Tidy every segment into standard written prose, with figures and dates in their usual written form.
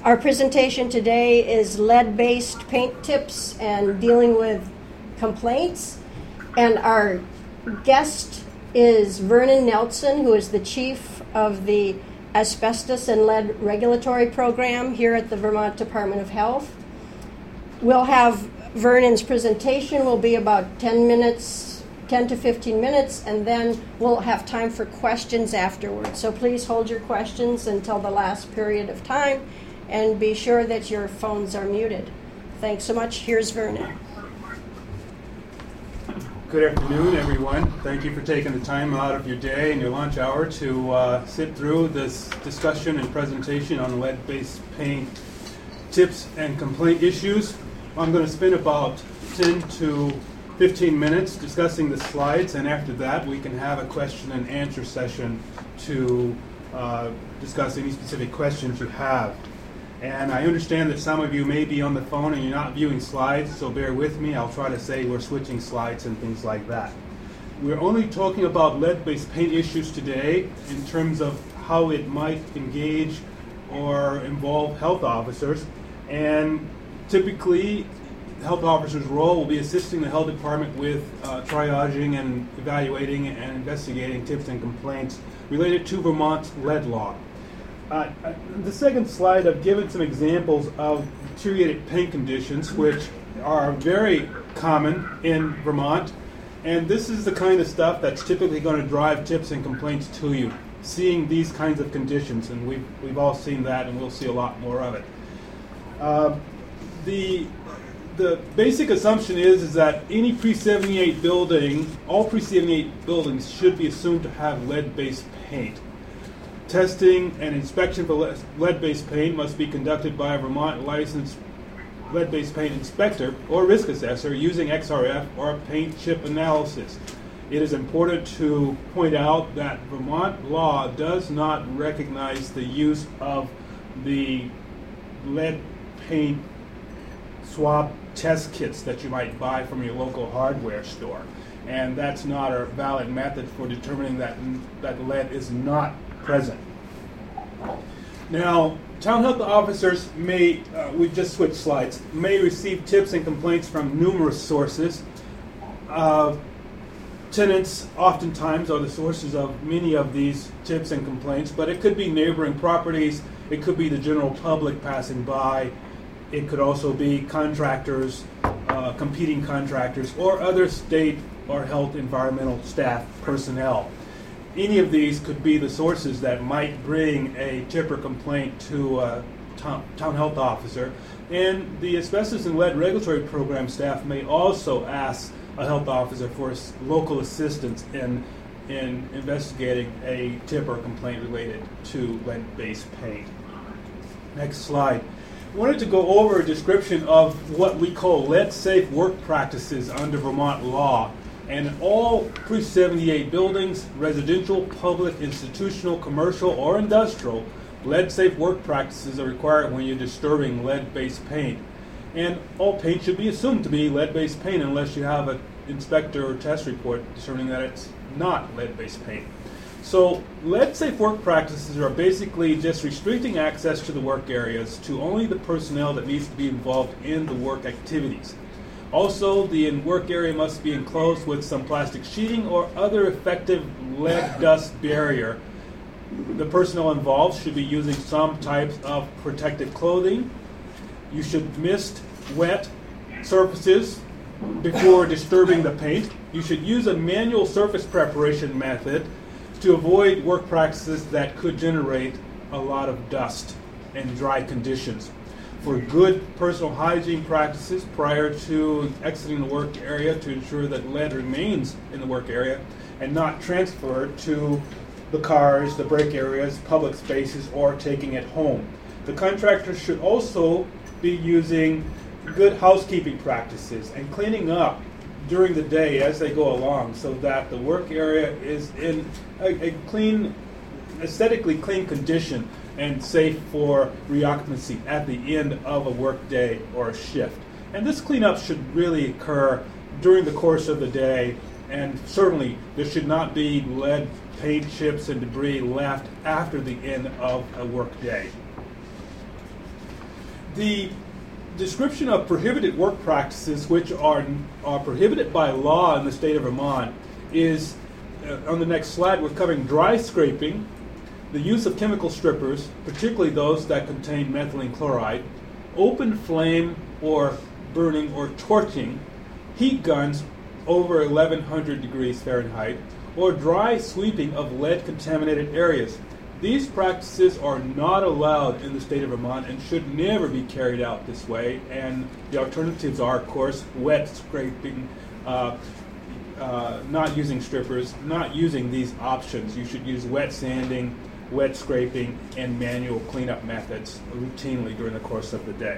Our presentation today is lead-based paint tips and dealing with complaints. And our guest is Vernon Nelson, who is the chief of the Asbestos and Lead Regulatory Program here at the Vermont Department of Health. We'll have Vernon's presentation will be about 10 to 15 minutes, and then we'll have time for questions afterwards. So please hold your questions until the last period of time, and be sure that your phones are muted. Thanks so much. Here's Vernon. Good afternoon, everyone. Thank you for taking the time out of your day and your lunch hour to sit through this discussion and presentation on lead-based paint tips and complaint issues. I'm going to spend about 10 to 15 minutes discussing the slides, and after that we can have a question and answer session to discuss any specific questions you have. And I understand that some of you may be on the phone and you're not viewing slides, so bear with me. I'll try to say we're switching slides and things like that. We're only talking about lead-based paint issues today in terms of how it might engage or involve health officers. And typically, the health officer's role will be assisting the health department with triaging and evaluating and investigating tips and complaints related to Vermont's lead law. The second slide, I've given some examples of deteriorated paint conditions, which are very common in Vermont. And this is the kind of stuff that's typically going to drive tips and complaints to you, seeing these kinds of conditions. And we've all seen that, and we'll see a lot more of it. The basic assumption is that any pre-78 building, all pre-78 buildings should be assumed to have lead-based paint. Testing and inspection for lead-based paint must be conducted by a Vermont licensed lead-based paint inspector or risk assessor using XRF or paint chip analysis. It is important to point out that Vermont law does not recognize the use of the lead paint swab test kits that you might buy from your local hardware store. And that's not a valid method for determining that lead is not present. Now, town health officers may, we just switched slides, may receive tips and complaints from numerous sources. Tenants oftentimes are the sources of many of these tips and complaints, but it could be neighboring properties, it could be the general public passing by, it could also be contractors, competing contractors, or other state or health environmental staff personnel. Any of these could be the sources that might bring a tip or complaint to a town health officer. And the Asbestos and Lead Regulatory Program staff may also ask a health officer for local assistance in investigating a tip or complaint related to lead-based paint. Next slide. I wanted to go over a description of what we call lead-safe work practices under Vermont law. And all pre-78 buildings, residential, public, institutional, commercial, or industrial, lead-safe work practices are required when you're disturbing lead-based paint. And all paint should be assumed to be lead-based paint unless you have an inspector or test report determining that it's not lead-based paint. So lead-safe work practices are basically just restricting access to the work areas to only the personnel that needs to be involved in the work activities. Also, the work area must be enclosed with some plastic sheeting or other effective lead dust barrier. The personnel involved should be using some types of protective clothing. You should mist wet surfaces before disturbing the paint. You should use a manual surface preparation method to avoid work practices that could generate a lot of dust and dry conditions. For good personal hygiene practices prior to exiting the work area to ensure that lead remains in the work area and not transferred to the cars, the break areas, public spaces, or taking it home. The contractor should also be using good housekeeping practices and cleaning up during the day as they go along so that the work area is in a clean, aesthetically clean condition and safe for reoccupancy at the end of a work day or a shift. And this cleanup should really occur during the course of the day, and certainly there should not be lead paint chips and debris left after the end of a work day. The description of prohibited work practices, which are prohibited by law in the state of Vermont, is on the next slide. We're covering dry scraping, the use of chemical strippers, particularly those that contain methylene chloride, open flame or burning or torching, heat guns over 1100 degrees Fahrenheit, or dry sweeping of lead-contaminated areas. These practices are not allowed in the state of Vermont and should never be carried out this way. And the alternatives are, of course, wet scraping, not using strippers, not using these options. You should use wet sanding, wet scraping, and manual cleanup methods routinely during the course of the day.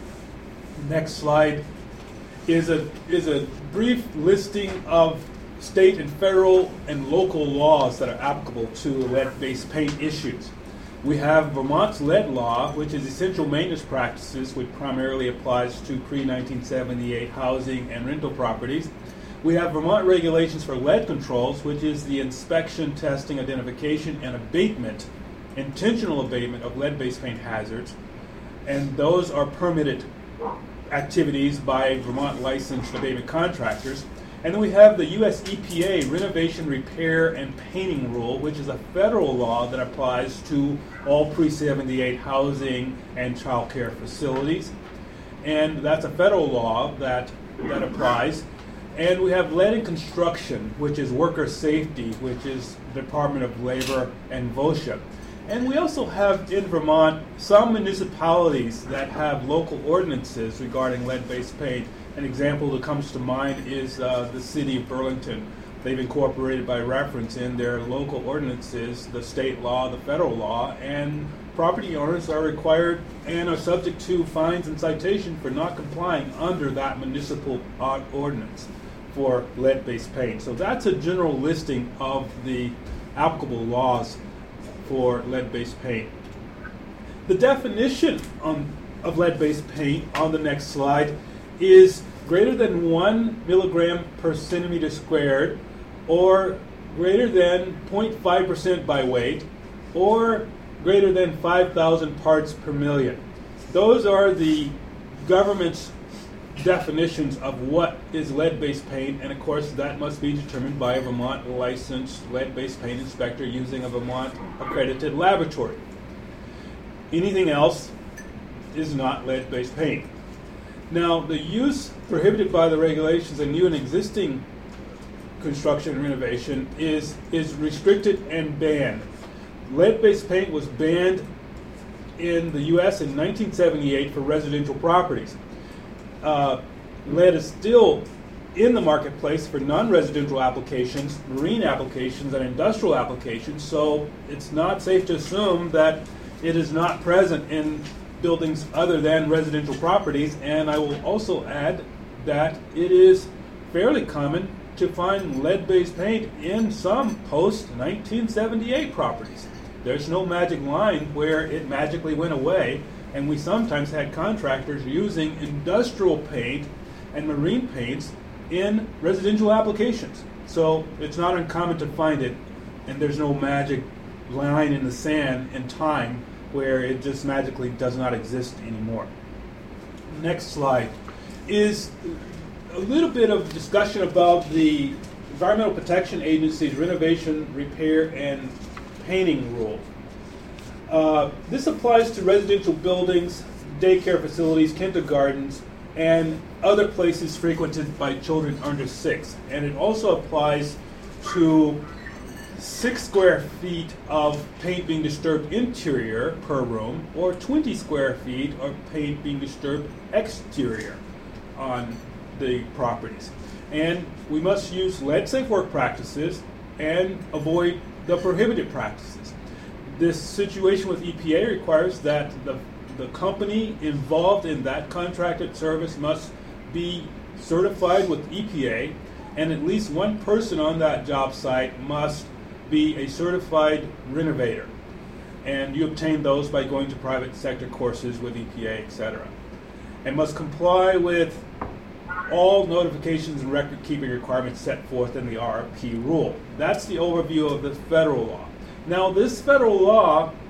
Next slide is a brief listing of state and federal and local laws that are applicable to lead-based paint issues. We have Vermont's lead law, which is essential maintenance practices, which primarily applies to pre-1978 housing and rental properties. We have Vermont regulations for lead controls, which is the inspection, testing, identification, and abatement, intentional abatement of lead-based paint hazards. And those are permitted activities by Vermont licensed abatement contractors. And then we have the U.S. EPA Renovation, Repair, and Painting Rule, which is a federal law that applies to all pre-78 housing and child care facilities. And that's a federal law that applies. And we have lead in construction, which is worker safety, which is Department of Labor and VOSHA. And we also have in Vermont some municipalities that have local ordinances regarding lead-based paint. An example that comes to mind is the city of Burlington. They've incorporated by reference in their local ordinances the state law, the federal law, and property owners are required and are subject to fines and citation for not complying under that municipal ordinance for lead-based paint. So that's a general listing of the applicable laws for lead-based paint. The definition of lead-based paint on the next slide is greater than 1 milligram per centimeter squared, or greater than 0.5% by weight, or greater than 5,000 parts per million. Those are the government's definitions of what is lead-based paint, and of course that must be determined by a Vermont licensed lead-based paint inspector using a Vermont accredited laboratory. Anything else is not lead-based paint. Now, the use prohibited by the regulations in new and existing construction and renovation is restricted and banned. Lead-based paint was banned in the U.S. in 1978 for residential properties. Lead is still in the marketplace for non-residential applications, marine applications, and industrial applications, so it's not safe to assume that it is not present in buildings other than residential properties. And I will also add that it is fairly common to find lead-based paint in some post-1978 properties. There's no magic line where it magically went away, and we sometimes had contractors using industrial paint and marine paints in residential applications. So it's not uncommon to find it, and there's no magic line in the sand in time where it just magically does not exist anymore. Next slide is a little bit of discussion about the Environmental Protection Agency's Renovation, Repair, and Painting Rule. This applies to residential buildings, daycare facilities, kindergartens, and other places frequented by children under 6. And it also applies to 6 square feet of paint being disturbed interior per room, or 20 square feet of paint being disturbed exterior on the properties. And we must use lead-safe work practices and avoid the prohibited practices. This situation with EPA requires that the company involved in that contracted service must be certified with EPA, and at least one person on that job site must be a certified renovator. And you obtain those by going to private sector courses with EPA, etc. And must comply with all notifications and record-keeping requirements set forth in the RP rule. That's the overview of the federal law. Now, this federal law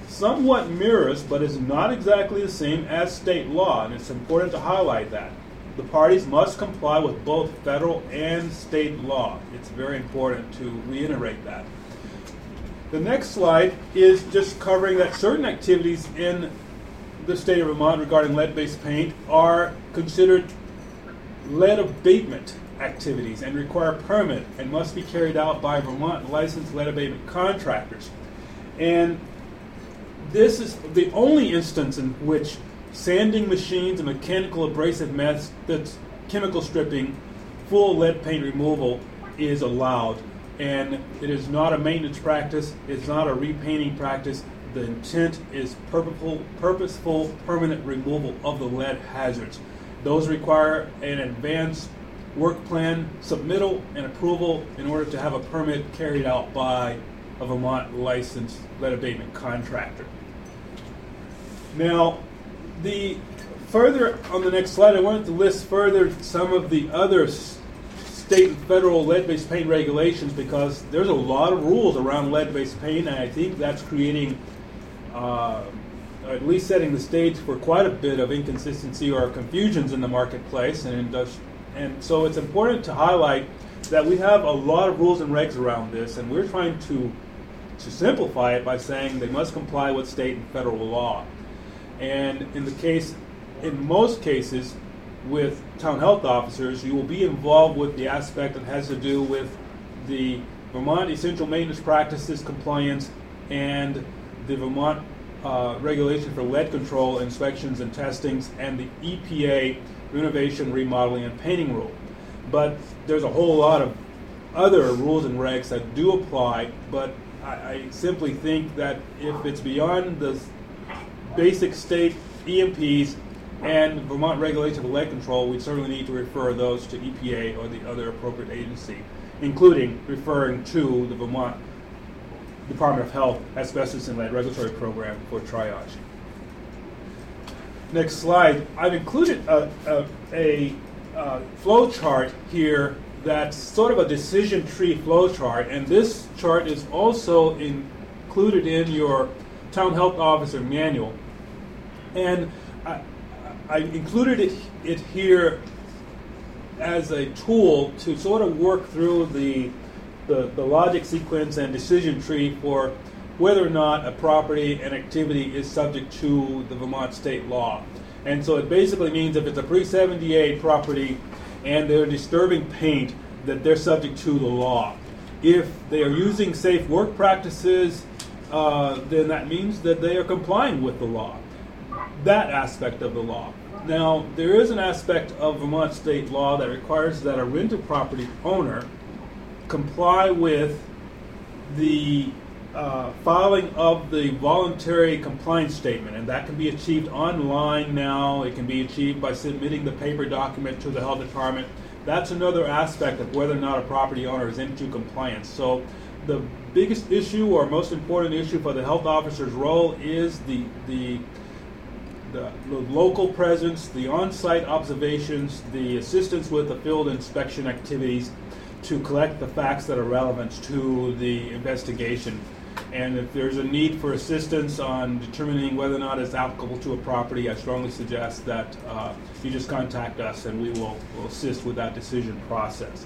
somewhat mirrors, but is not exactly the same as state law, and it's important to highlight that. The parties must comply with both federal and state law. It's very important to reiterate that. The next slide is just covering that certain activities in the state of Vermont regarding lead-based paint are considered lead abatement activities and require a permit and must be carried out by Vermont licensed lead abatement contractors. And this is the only instance in which sanding machines and mechanical abrasive methods, chemical stripping, full lead paint removal is allowed. And it is not a maintenance practice, it's not a repainting practice. The intent is purposeful, permanent removal of the lead hazards. Those require an advanced work plan, submittal, and approval in order to have a permit carried out by a Vermont licensed lead abatement contractor. Now, further on the next slide, I wanted to list further some of the other state and federal lead-based paint regulations, because there's a lot of rules around lead-based paint, and I think that's creating, at least setting the stage for quite a bit of inconsistency or confusions in the marketplace, and so it's important to highlight that we have a lot of rules and regs around this, and we're trying to simplify it by saying they must comply with state and federal law. And in most cases, with town health officers, you will be involved with the aspect that has to do with the Vermont Essential Maintenance Practices compliance and the Vermont regulation for lead control inspections and testings and the EPA renovation, remodeling, and painting rule. But there's a whole lot of other rules and regs that do apply, but I simply think that if it's beyond the basic state EMPs and Vermont regulation for lead control, we certainly need to refer those to EPA or the other appropriate agency, including referring to the Vermont Department of Health Asbestos and Lead Regulatory Program for triage. Next slide. I've included a flow chart here that's sort of a decision tree flow chart, and this chart is also included in your town health officer manual. And I included it here as a tool to sort of work through the logic sequence and decision tree for whether or not a property and activity is subject to the Vermont state law. And so it basically means if it's a pre-78 property and they're disturbing paint, that they're subject to the law. If they are using safe work practices, then that means that they are complying with the law. That aspect of the law. Now, there is an aspect of Vermont state law that requires that a rental property owner comply with the filing of the voluntary compliance statement, and that can be achieved online now. It can be achieved by submitting the paper document to the health department. That's another aspect of whether or not a property owner is into compliance. So the biggest issue or most important issue for the health officer's role is the local presence, the on-site observations, the assistance with the field inspection activities to collect the facts that are relevant to the investigation. And if there's a need for assistance on determining whether or not it's applicable to a property, I strongly suggest that you just contact us and we will assist with that decision process.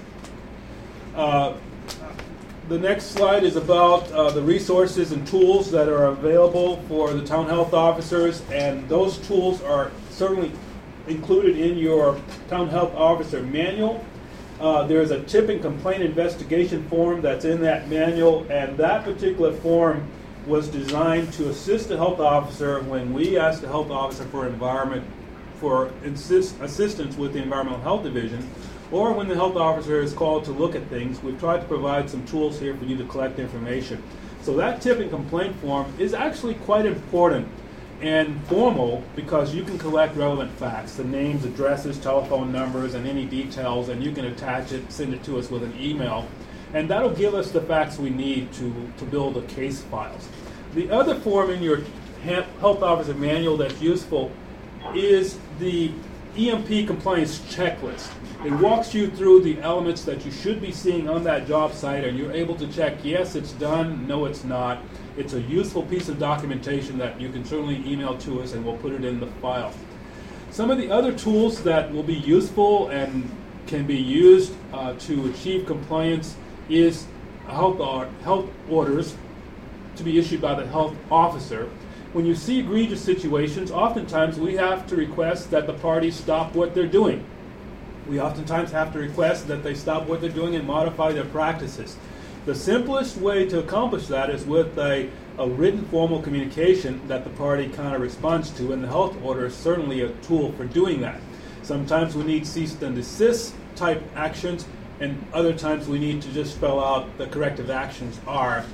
The next slide is about the resources and tools that are available for the town health officers, and those tools are certainly included in your town health officer manual. There's a tip and complaint investigation form that's in that manual, and that particular form was designed to assist the health officer when we ask the health officer for assistance with the environmental health division, or when the health officer is called to look at things. We've tried to provide some tools here for you to collect information. So that tip and complaint form is actually quite important and formal because you can collect relevant facts, the names, addresses, telephone numbers, and any details, and you can attach it, send it to us with an email, and that'll give us the facts we need to build the case files. The other form in your health officer manual that's useful is the EMP compliance checklist. It walks you through the elements that you should be seeing on that job site, and you're able to check, yes, it's done, no, it's not. It's a useful piece of documentation that you can certainly email to us, and we'll put it in the file. Some of the other tools that will be useful and can be used to achieve compliance is health orders to be issued by the health officer. When you see egregious situations, oftentimes we have to request that the parties stop what they're doing. We oftentimes have to request that they stop what they're doing and modify their practices. The simplest way to accomplish that is with a written formal communication that the party kind of responds to, and the health order is certainly a tool for doing that. Sometimes we need cease and desist type actions, and other times we need to just spell out the corrective actions are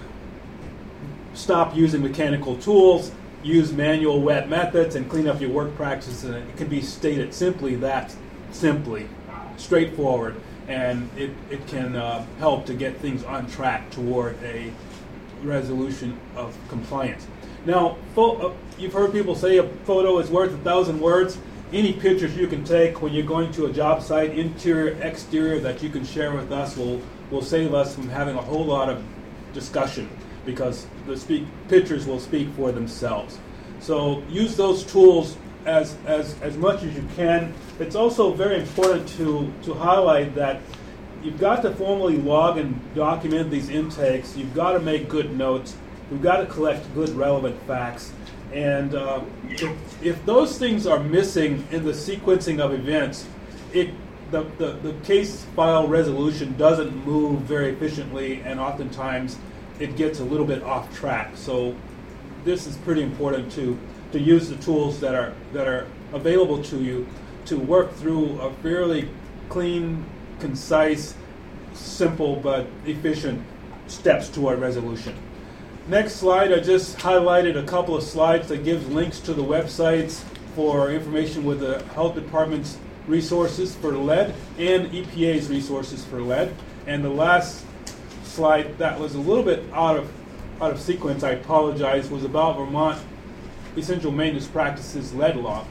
stop using mechanical tools, use manual wet methods, and clean up your work practices. And it can be stated simply, straightforward, and it can help to get things on track toward a resolution of compliance. Now, you've heard people say a photo is worth 1,000 words. Any pictures you can take when you're going to a job site, interior, exterior, that you can share with us will save us from having a whole lot of discussion, because the pictures will speak for themselves. So use those tools as much as you can. It's also very important to highlight that you've got to formally log and document these intakes. You've got to make good notes. You've got to collect good relevant facts. And if those things are missing in the sequencing of events, the case file resolution doesn't move very efficiently, and oftentimes it gets a little bit off track. So this is pretty important to use the tools that are available to you to work through a fairly clean, concise, simple but efficient steps toward resolution. Next slide, I just highlighted a couple of slides that gives links to the websites for information with the health department's resources for lead and EPA's resources for lead. And the last slide that was a little bit out of sequence, I apologize, was about Vermont Essential Maintenance Practices lead law.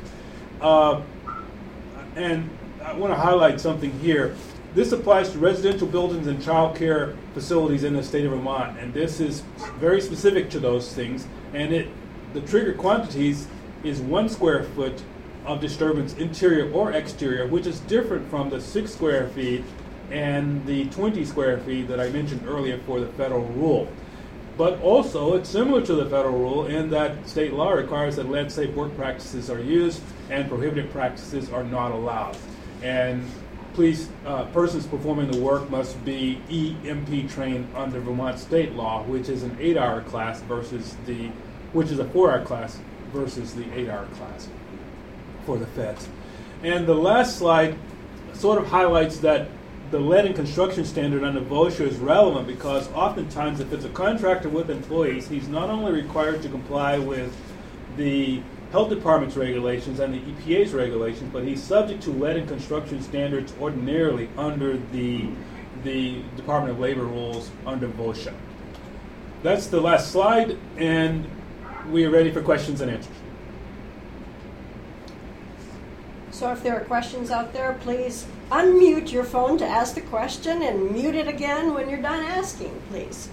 And I want to highlight something here. This applies to residential buildings and child care facilities in the state of Vermont, and this is very specific to those things. And the trigger quantities is 1 square foot of disturbance, interior or exterior, which is different from the 6 square feet and the 20 square feet that I mentioned earlier for the federal rule. But also, it's similar to the federal rule in that state law requires that lead-safe work practices are used and prohibited practices are not allowed. And please, persons performing the work must be EMP trained under Vermont state law, which is an 8-hour class which is a 4-hour class versus the 8-hour class for the feds. And the last slide sort of highlights that the lead and construction standard under VOSHA is relevant, because oftentimes if it's a contractor with employees, he's not only required to comply with the health department's regulations and the EPA's regulations, but he's subject to lead and construction standards ordinarily under the Department of Labor rules under VOSHA. That's the last slide, and we are ready for questions and answers. So if there are questions out there, please unmute your phone to ask the question and mute it again when you're done asking, please.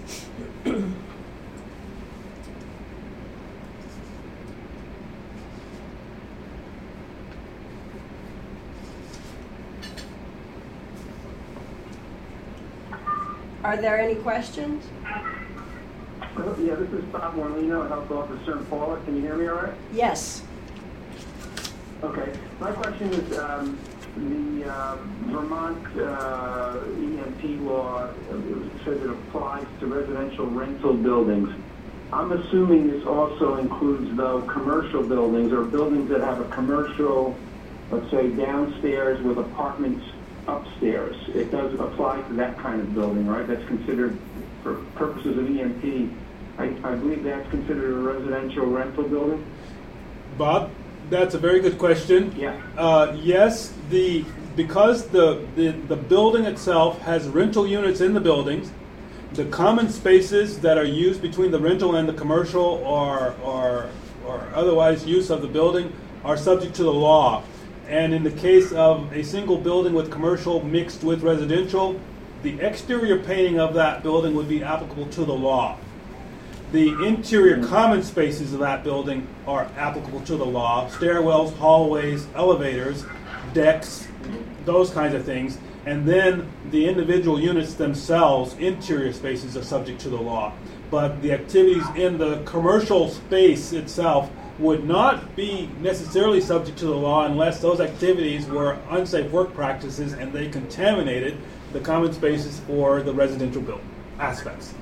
Are there any questions? Yeah, this is Bob Morlino, Health Officer in Paula. Can you hear me all right? Yes. Okay. My question is the Vermont EMP law says it applies to residential rental buildings. I'm assuming this also includes, though, commercial buildings or buildings that have a commercial, let's say, downstairs with apartments upstairs. It does apply to that kind of building, right? That's considered, for purposes of EMP, I believe that's considered a residential rental building? Bob, that's a very good question. Yeah. Yes, because the building itself has rental units in the buildings, the common spaces that are used between the rental and the commercial or otherwise use of the building are subject to the law. And in the case of a single building with commercial mixed with residential, the exterior painting of that building would be applicable to the law. The interior common spaces of that building are applicable to the law: stairwells, hallways, elevators, decks, those kinds of things. And then the individual units themselves, interior spaces, are subject to the law. But the activities in the commercial space itself would not be necessarily subject to the law unless those activities were unsafe work practices and they contaminated the common spaces for the residential build aspects.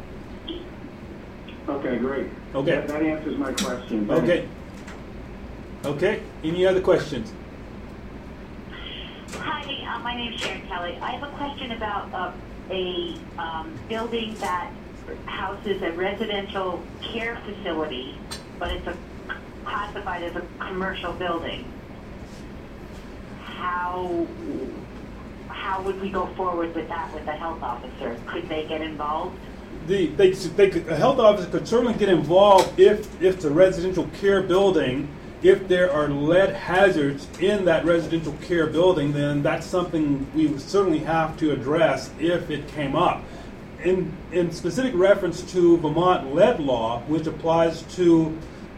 Okay, great. Okay. That answers my question. Okay. Okay. Any other questions? Hi, my name is Sharon Kelly. I have a question about a building that houses a residential care facility, but it's classified as a commercial building. How would we go forward with that with the health officer? Could they get involved? A health officer could certainly get involved if it's a residential care building. If there are lead hazards in that residential care building, then that's something we would certainly have to address if it came up. In specific reference to Vermont lead law, which applies to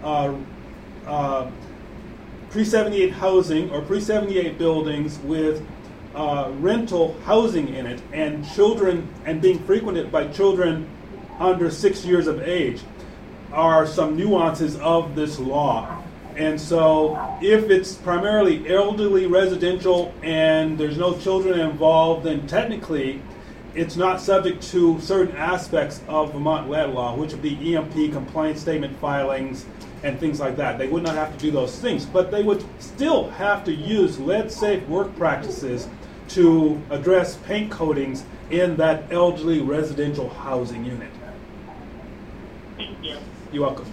pre-78 housing or pre-78 buildings with rental housing in it, and children, and being frequented by children under 6 years of age, are some nuances of this law. And so if it's primarily elderly residential and there's no children involved, then technically it's not subject to certain aspects of Vermont lead law, which would be EMP, complaint statement filings, and things like that. They would not have to do those things, but they would still have to use lead-safe work practices to address paint coatings in that elderly residential housing unit. Thank you. You're welcome.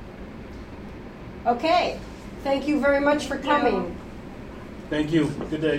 Okay. Thank you very much for coming. Thank you. Good day.